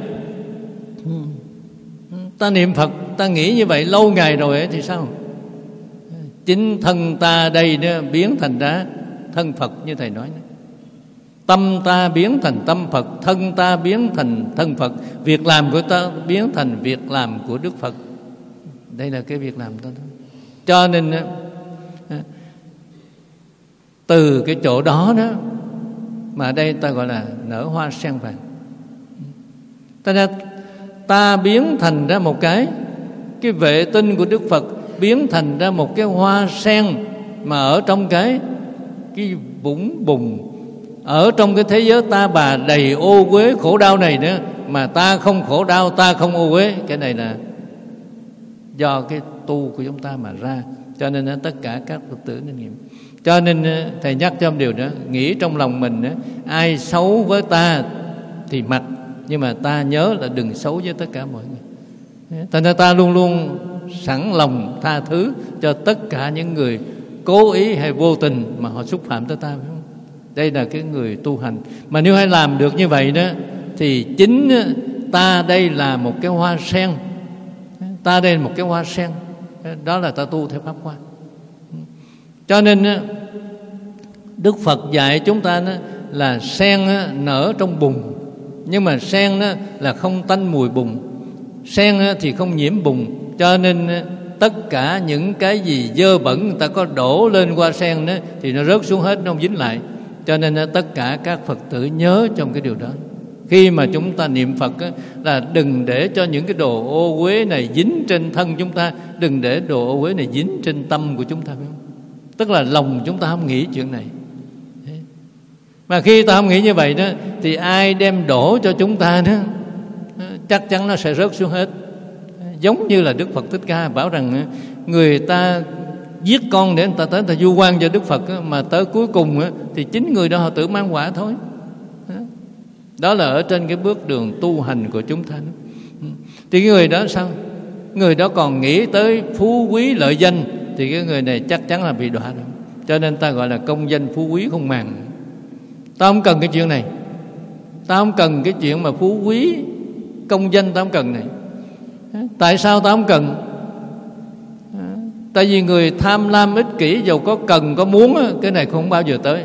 ta niệm Phật, ta nghĩ như vậy lâu ngày rồi thì sao? Chính thân ta đây đó biến thành ra thân Phật như thầy nói đó. Tâm ta biến thành tâm Phật, thân ta biến thành thân Phật, việc làm của ta biến thành việc làm của Đức Phật. Đây là cái việc làm ta thôi. Cho nên từ cái chỗ đó đó mà đây ta gọi là nở hoa sen vàng. Ta ra ta biến thành ra một cái cái vệ tinh của Đức Phật, biến thành ra một cái hoa sen mà ở trong cái cái vũng bùn, ở trong cái thế giới ta bà đầy ô uế khổ đau này nữa, mà ta không khổ đau, ta không ô uế. Cái này là do cái tu của chúng ta mà ra. Cho nên tất cả các Phật tử nên nghiệm. Cho nên thầy nhắc cho một điều đó, nghĩ trong lòng mình, ai xấu với ta thì mặc, nhưng mà ta nhớ là đừng xấu với tất cả mọi người. Thành ra ta luôn luôn sẵn lòng tha thứ cho tất cả những người cố ý hay vô tình mà họ xúc phạm tới ta, phải không? Đây là cái người tu hành. Mà nếu ai làm được như vậy đó, thì chính ta đây là một cái hoa sen. Ta đây là một cái hoa sen. Đó là ta tu theo pháp hoa. Cho nên Đức Phật dạy chúng ta là sen nở trong bùn, nhưng mà sen là không tanh mùi bùn. Sen thì không nhiễm bùn. Cho nên tất cả những cái gì dơ bẩn người ta có đổ lên qua sen đó, thì nó rớt xuống hết, nó không dính lại. Cho nên tất cả các Phật tử nhớ trong cái điều đó. Khi mà chúng ta niệm Phật á, là đừng để cho những cái đồ ô uế này dính trên thân chúng ta, đừng để đồ ô uế này dính trên tâm của chúng ta, phải không? Tức là lòng chúng ta không nghĩ chuyện này. Mà khi ta không nghĩ như vậy đó, thì ai đem đổ cho chúng ta đó, chắc chắn nó sẽ rớt xuống hết. Giống như là Đức Phật Thích Ca bảo rằng người ta giết con để người ta tới người ta du quan cho Đức Phật, mà tới cuối cùng thì chính người đó họ tự mang quả thôi. Đó là ở trên cái bước đường tu hành của chúng ta. Thì cái người đó sao? Người đó còn nghĩ tới phú quý lợi danh, thì cái người này chắc chắn là bị đọa rồi. Cho nên ta gọi là công danh phú quý không màng. Ta không cần cái chuyện này. Ta không cần cái chuyện mà phú quý công danh, ta không cần này. Tại sao ta không cần? Tại vì người tham lam ích kỷ, dầu có cần có muốn, cái này không bao giờ tới.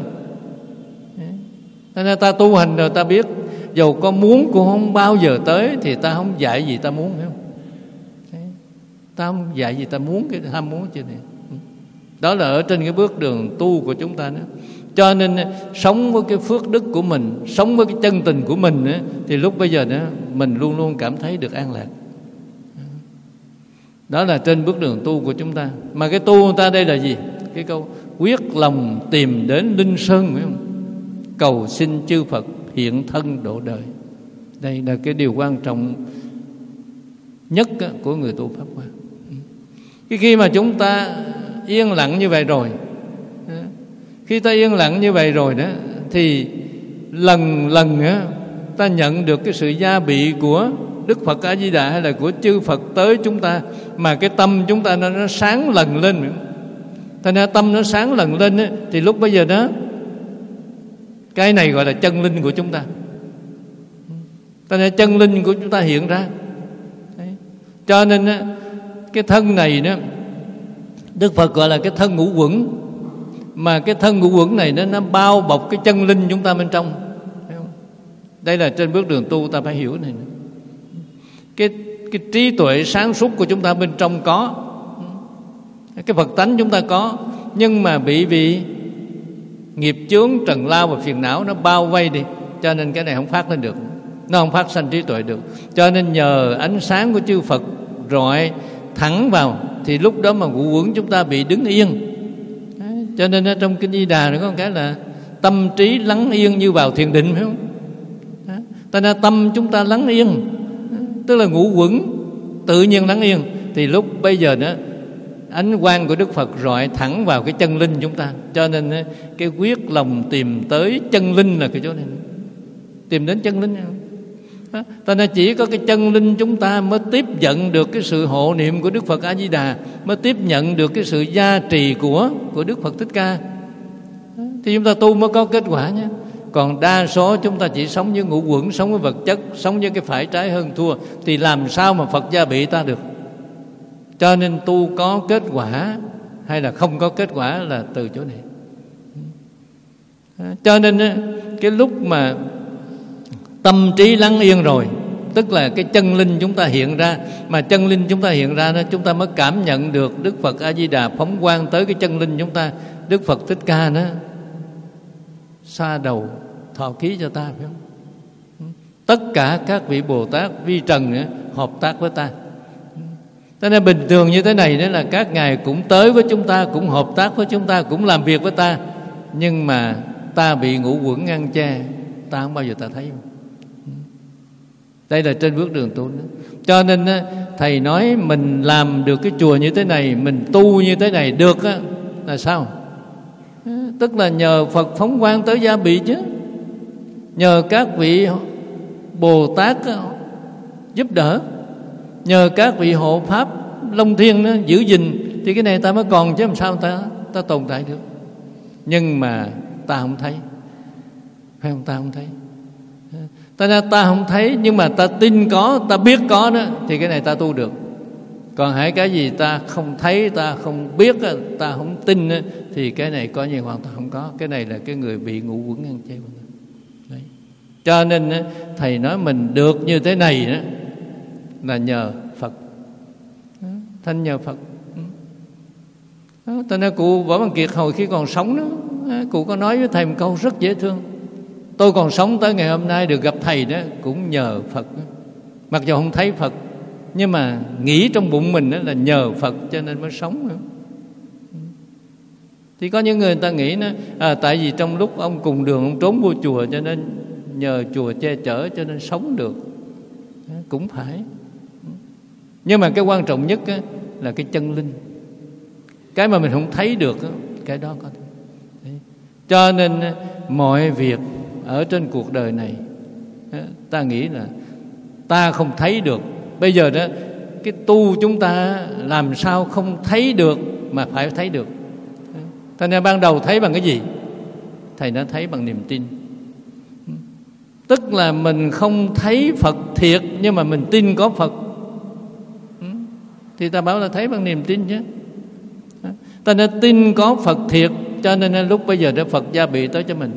Nên ta tu hành rồi ta biết, dầu có muốn cũng không bao giờ tới. Thì ta không dạy gì ta muốn, phải không? Ta không dạy gì ta muốn cái ham muốn chuyện này. Đó là ở trên cái bước đường tu của chúng ta đó. Cho nên sống với cái phước đức của mình, sống với cái chân tình của mình đó, thì lúc bây giờ đó mình luôn luôn cảm thấy được an lạc. Đó là trên bước đường tu của chúng ta. Mà cái tu của ta đây là gì? Cái câu quyết lòng tìm đến Linh Sơn, phải không? Cầu xin chư Phật hiện thân độ đời. Đây là cái điều quan trọng nhất của người tu Pháp Hoa. Cái khi mà chúng ta yên lặng như vậy rồi, khi ta yên lặng như vậy rồi đó, thì lần lần á, ta nhận được cái sự gia bị của Đức Phật A Di Đà hay là của chư Phật tới chúng ta, mà cái tâm chúng ta nó, nó sáng lần lên. Thành ra tâm nó sáng lần lên á, thì lúc bây giờ đó, cái này gọi là chân linh của chúng ta. Thành ra chân linh của chúng ta hiện ra. Đấy. Cho nên á, cái thân này đó, Đức Phật gọi là cái thân ngũ quẩn. Mà cái thân ngũ quẩn này nó, nó bao bọc cái chân linh chúng ta bên trong. Đây là trên bước đường tu ta phải hiểu này. Cái, cái trí tuệ sáng suốt của chúng ta bên trong có, cái Phật tánh chúng ta có, nhưng mà bị vì nghiệp chướng, trần lao và phiền não nó bao vây đi, cho nên cái này không phát lên được, nó không phát sanh trí tuệ được. Cho nên nhờ ánh sáng của chư Phật rọi thẳng vào, thì lúc đó mà ngũ quẩn chúng ta bị đứng yên. Đấy, cho nên ở trong Kinh Di Đà nó có một cái là tâm trí lắng yên như vào thiền định, phải không? Tại nên tâm chúng ta lắng yên, tức là ngũ quẩn tự nhiên lắng yên, thì lúc bây giờ đó ánh quang của Đức Phật rọi thẳng vào cái chân linh chúng ta. Cho nên cái quyết lòng tìm tới chân linh là cái chỗ này, tìm đến chân linh. Cho nên chỉ có cái chân linh chúng ta mới tiếp nhận được cái sự hộ niệm của Đức Phật A Di Đà, mới tiếp nhận được cái sự gia trì của của Đức Phật Thích Ca, thì chúng ta tu mới có kết quả nhé. Còn đa số chúng ta chỉ sống với ngũ quẩn, sống với vật chất, sống với cái phải trái hơn thua, thì làm sao mà Phật gia bị ta được? Cho nên tu có kết quả hay là không có kết quả là từ chỗ này. Cho nên cái lúc mà tâm trí lắng yên rồi, tức là cái chân linh chúng ta hiện ra. Mà chân linh chúng ta hiện ra đó, chúng ta mới cảm nhận được Đức Phật A Di Đà phóng quang tới cái chân linh chúng ta. Đức Phật Thích Ca đó xa đầu thọ ký cho ta, phải không? Tất cả các vị Bồ Tát vi trần ấy, hợp tác với ta. Cho nên bình thường như thế này đó là các ngài cũng tới với chúng ta, cũng hợp tác với chúng ta, cũng làm việc với ta, nhưng mà ta bị ngũ quẩn ngăn che, ta không bao giờ ta thấy. Đây là trên bước đường tu đó. Cho nên thầy nói mình làm được cái chùa như thế này, mình tu như thế này được á, là sao? Tức là nhờ Phật phóng quang tới gia bị chứ, nhờ các vị Bồ Tát giúp đỡ, nhờ các vị hộ pháp Long Thiên đó giữ gìn, thì cái này ta mới còn, chứ làm sao ta ta tồn tại được. Nhưng mà ta không thấy, phải không? Ta không thấy. Ta ra ta không thấy, nhưng mà ta tin có, ta biết có đó, thì cái này ta tu được. Còn hãy cái gì ta không thấy, ta không biết, ta không tin, thì cái này coi như hoàn toàn không có. Cái này là cái người bị ngũ quẩn ngăn che. Đấy. Cho nên thầy nói mình được như thế này đó là nhờ Phật, thanh nhờ Phật. Cho nên cụ Võ Văn Kiệt hồi khi còn sống đó, cụ có nói với thầy một câu rất dễ thương: tôi còn sống tới ngày hôm nay được gặp thầy đó cũng nhờ Phật. Mặc dù không thấy Phật, nhưng mà nghĩ trong bụng mình đó là nhờ Phật cho nên mới sống nữa. Thì có những người, người ta nghĩ đó, à, tại vì trong lúc ông cùng đường ông trốn vô chùa, cho nên nhờ chùa che chở cho nên sống được. Cũng phải. Nhưng mà cái quan trọng nhất á, là cái chân linh. Cái mà mình không thấy được á, cái đó có. Đấy. Cho nên mọi việc ở trên cuộc đời này, ta nghĩ là ta không thấy được. Bây giờ đó, cái tu chúng ta làm sao không thấy được mà phải thấy được. Thành ra ban đầu thấy bằng cái gì? Thầy đã thấy bằng niềm tin. Tức là mình không thấy Phật thiệt, nhưng mà mình tin có Phật, thì ta bảo là thấy bằng niềm tin chứ. Ta đã tin có Phật thiệt, cho nên lúc bây giờ đó Phật gia bị tới cho mình.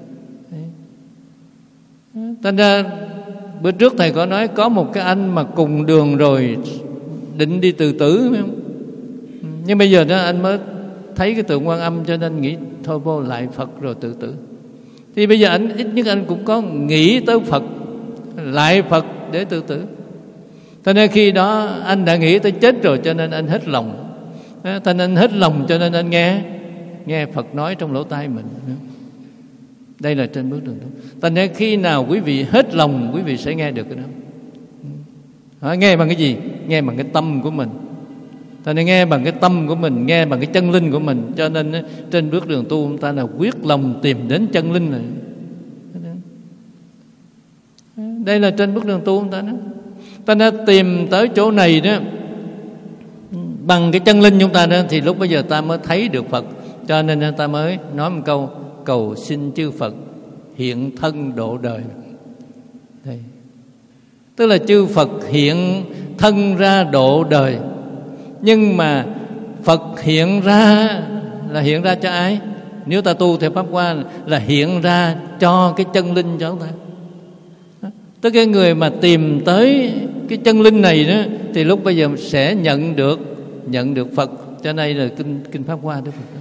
Ta ra bữa trước thầy có nói có một cái anh mà cùng đường rồi định đi tự tử, phải không? Nhưng bây giờ đó anh mới thấy cái tượng Quan Âm, cho nên nghĩ thôi vô lại Phật rồi tự tử. Thì bây giờ anh ít nhất anh cũng có nghĩ tới Phật, lại Phật để tự tử. Cho nên khi đó anh đã nghĩ tới chết rồi, cho nên anh hết lòng. Cho nên anh hết lòng, cho nên anh nghe nghe Phật nói trong lỗ tai mình. Đây là trên bước đường tu. Cho nên khi nào quý vị hết lòng, quý vị sẽ nghe được cái đó. Nghe bằng cái gì? Nghe bằng cái tâm của mình. Cho nên nghe bằng cái tâm của mình, nghe bằng cái chân linh của mình. Cho nên trên bước đường tu chúng ta là quyết lòng tìm đến chân linh này. Đây là trên bước đường tu chúng ta đó. Ta đã tìm tới chỗ này đó bằng cái chân linh chúng ta đó, thì lúc bây giờ ta mới thấy được Phật. Cho nên ta mới nói một câu: cầu xin chư Phật hiện thân độ đời. Đây. Tức là chư Phật hiện thân ra độ đời. Nhưng mà Phật hiện ra là hiện ra cho ai? Nếu ta tu theo Pháp Hoa là hiện ra cho cái chân linh cho chúng ta. Tức cái người mà tìm tới cái chân linh này đó, thì lúc bây giờ sẽ nhận được nhận được Phật. Cho nên là kinh kinh Pháp Hoa Đức Phật.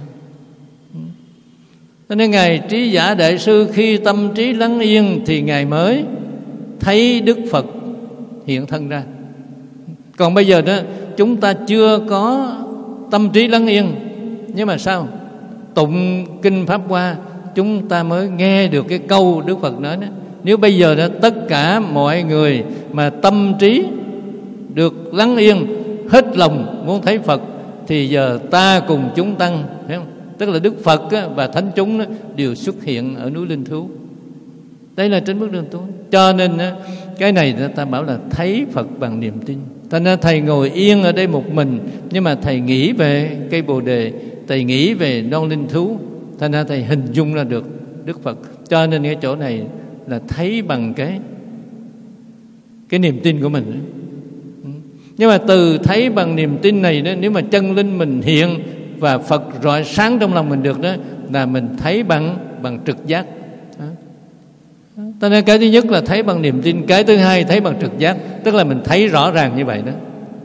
Cho nên Ngài Trí Giả Đại Sư khi tâm trí lắng yên thì Ngài mới thấy Đức Phật hiện thân ra. Còn bây giờ đó chúng ta chưa có tâm trí lắng yên, nhưng mà sao? Tụng kinh Pháp Hoa chúng ta mới nghe được cái câu Đức Phật nói đó. Nếu bây giờ đó tất cả mọi người mà tâm trí được lắng yên, hết lòng muốn thấy Phật, thì giờ ta cùng chúng tăng, phải không? Tức là Đức Phật và thánh chúng đều xuất hiện ở núi Linh Thú. Đây là trên bước đường tu. Cho nên cái này ta bảo là thấy Phật bằng niềm tin. Thành ra thầy ngồi yên ở đây một mình, nhưng mà thầy nghĩ về cây Bồ Đề, thầy nghĩ về non Linh Thú. Thành ra thầy hình dung ra được Đức Phật. Cho nên cái chỗ này là thấy bằng cái cái niềm tin của mình. Nhưng mà từ thấy bằng niềm tin này đó, nếu mà chân linh mình hiện và Phật rọi sáng trong lòng mình được đó, là mình thấy bằng bằng trực giác. Cho nên cái thứ nhất là thấy bằng niềm tin, cái thứ hai thấy bằng trực giác, tức là mình thấy rõ ràng như vậy đó.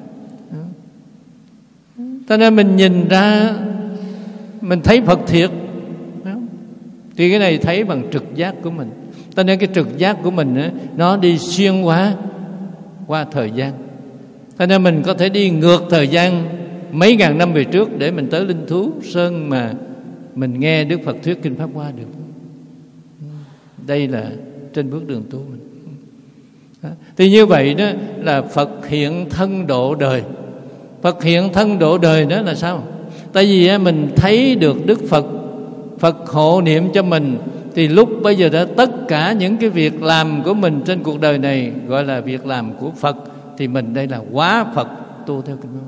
Cho nên mình nhìn ra mình thấy Phật thiệt, thì cái này thấy bằng trực giác của mình. Cho nên cái trực giác của mình đó, nó đi xuyên qua qua thời gian. Cho nên mình có thể đi ngược thời gian mấy ngàn năm về trước để mình tới Linh Thú Sơn mà mình nghe Đức Phật thuyết kinh Pháp Hoa được. Đây là trên bước đường tu mình. Thì như vậy đó là Phật hiện thân độ đời. Phật hiện thân độ đời đó là sao? Tại vì mình thấy được Đức Phật, Phật hộ niệm cho mình, thì lúc bây giờ đó tất cả những cái việc làm của mình trên cuộc đời này gọi là việc làm của Phật, thì mình đây là hóa Phật tu theo kinh Pháp.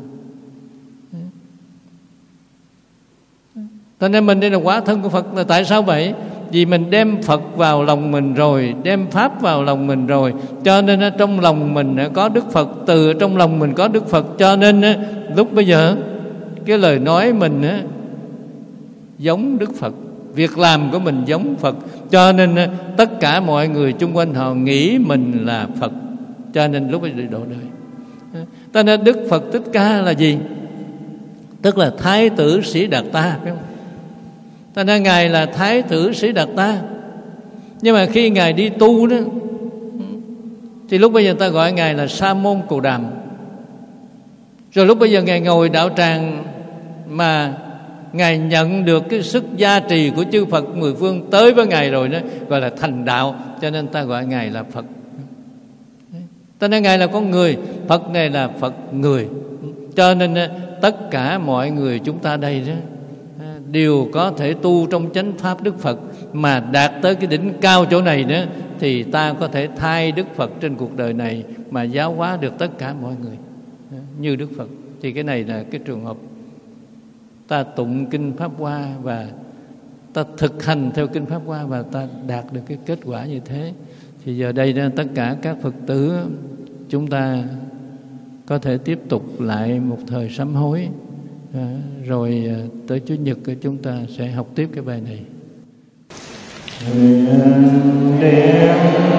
Cho nên mình đây là hóa thân của Phật. Là tại sao vậy? Vì mình đem Phật vào lòng mình rồi, đem Pháp vào lòng mình rồi, cho nên trong lòng mình có Đức Phật, từ trong lòng mình có Đức Phật. Cho nên lúc bây giờ cái lời nói mình giống Đức Phật, việc làm của mình giống Phật. Cho nên tất cả mọi người chung quanh họ nghĩ mình là Phật. Cho nên lúc bây giờ độ đời. Cho nên Đức Phật Thích Ca là gì? Tức là Thái tử Sĩ Đạt Ta, phải không? Cho nên Ngài là Thái tử Sĩ Đạt Ta. Nhưng mà khi Ngài đi tu đó, thì lúc bây giờ ta gọi Ngài là Sa Môn Cồ Đàm. Rồi lúc bây giờ Ngài ngồi đạo tràng mà Ngài nhận được cái sức gia trì của chư Phật mười phương tới với Ngài rồi đó, gọi là thành đạo. Cho nên ta gọi Ngài là Phật. Cho nên Ngài là con người, Phật này là Phật người. Cho nên tất cả mọi người chúng ta đây đó đều có thể tu trong chánh pháp Đức Phật, mà đạt tới cái đỉnh cao chỗ này đó, thì ta có thể thay Đức Phật trên cuộc đời này mà giáo hóa được tất cả mọi người như Đức Phật. Thì cái này là cái trường hợp ta tụng kinh Pháp Hoa và ta thực hành theo kinh Pháp Hoa và ta đạt được cái kết quả như thế. Thì giờ đây đó, tất cả các Phật tử chúng ta có thể tiếp tục lại một thời sám hối, à, rồi tới Chủ nhật chúng ta sẽ học tiếp cái bài này.